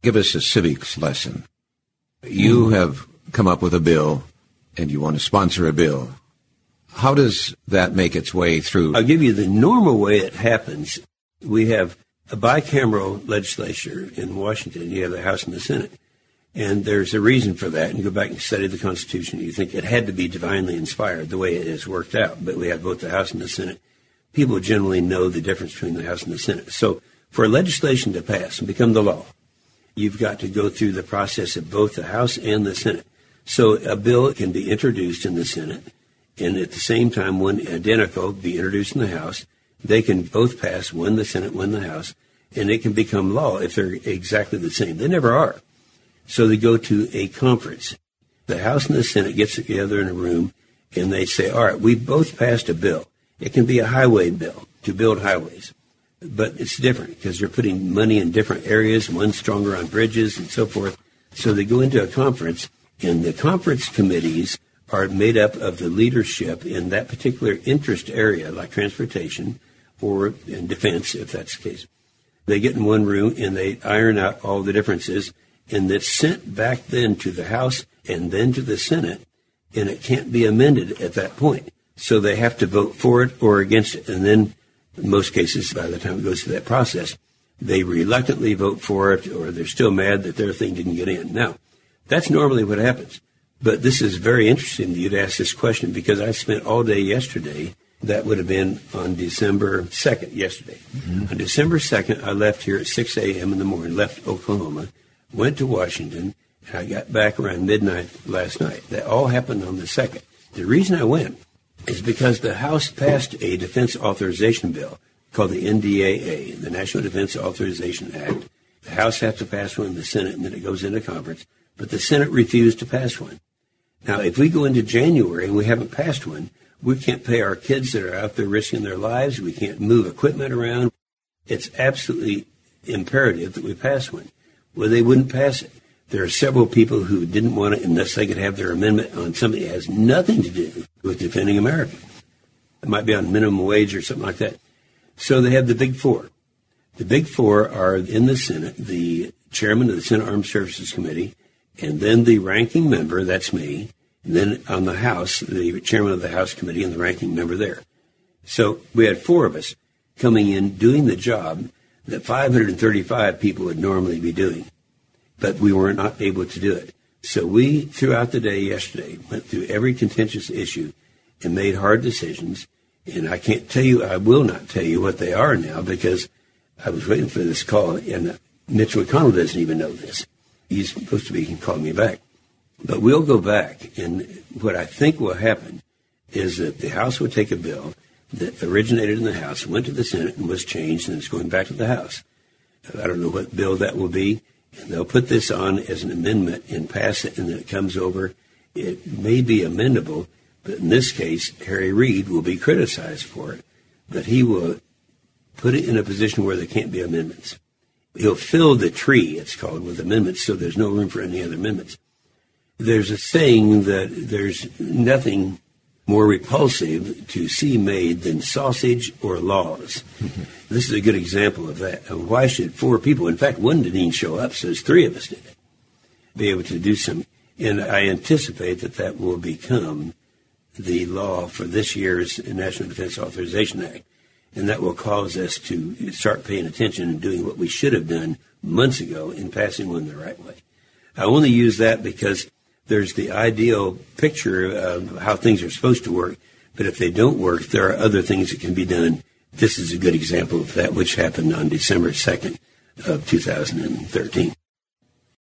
give us a civics lesson. You have come up with a bill, and you want to sponsor a bill. How does that make its way through? I'll give you the normal way it happens. We have a bicameral legislature in Washington. You have the House and the Senate. And there's a reason for that. And you go back and study the Constitution. You think it had to be divinely inspired the way it has worked out. But we have both the House and the Senate. People generally know the difference between the House and the Senate. So for legislation to pass and become the law, you've got to go through the process of both the House and the Senate. So a bill can be introduced in the Senate, and at the same time, one identical be introduced in the House. They can both pass, one the Senate, one the House, and it can become law if they're exactly the same. They never are. So they go to a conference. The House and the Senate gets together in a room, and they say, all right, we both passed a bill. It can be a highway bill to build highways. But it's different because you're putting money in different areas, one stronger on bridges and so forth. So they go into a conference, and the conference committees are made up of the leadership in that particular interest area, like transportation or in defense, if that's the case. They get in one room, and they iron out all the differences, and it's sent back then to the House and then to the Senate, and it can't be amended at that point. So they have to vote for it or against it. And then, in most cases, by the time it goes through that process, they reluctantly vote for it, or they're still mad that their thing didn't get in. Now, that's normally what happens. But this is very interesting that you'd ask this question, because I spent all day yesterday. That would have been on December 2nd, yesterday. Mm-hmm. On December 2nd, I left here at 6 a.m. in the morning, left Oklahoma, went to Washington, and I got back around midnight last night. That all happened on the 2nd. The reason I went is because the House passed a defense authorization bill called the NDAA, the National Defense Authorization Act. The House has to pass one in the Senate, and then it goes into conference. But the Senate refused to pass one. Now, if we go into January and we haven't passed one, we can't pay our kids that are out there risking their lives. We can't move equipment around. It's absolutely imperative that we pass one. Well, they wouldn't pass it. There are several people who didn't want it unless they could have their amendment on something that has nothing to do with defending America. It might be on minimum wage or something like that. So they have the Big Four. The Big Four are in the Senate, the chairman of the Senate Armed Services Committee, and then the ranking member, that's me, and then on the House, the chairman of the House Committee and the ranking member there. So we had four of us coming in doing the job that 535 people would normally be doing. But we were not able to do it. So we, throughout the day yesterday, went through every contentious issue and made hard decisions. And I can't tell you, I will not tell you what they are now, because I was waiting for this call, and Mitch McConnell doesn't even know this. He's supposed to be calling me back. But we'll go back, and what I think will happen is that the House will take a bill that originated in the House, went to the Senate, and was changed, and it's going back to the House. I don't know what bill that will be. And they'll put this on as an amendment and pass it, and then it comes over. It may be amendable, but in this case, Harry Reid will be criticized for it. But he will put it in a position where there can't be amendments. He'll fill the tree, it's called, with amendments, so there's no room for any other amendments. There's a saying that there's nothing more repulsive to see made than sausage or laws. Mm-hmm. This is a good example of that. And why should four people, in fact, one didn't even show up, so three of us did it, be able to do some. And I anticipate that that will become the law for this year's National Defense Authorization Act. And that will cause us to start paying attention and doing what we should have done months ago in passing one the right way. I only use that because there's the ideal picture of how things are supposed to work, but if they don't work, there are other things that can be done. This is a good example of that, which happened on December 2nd of 2013.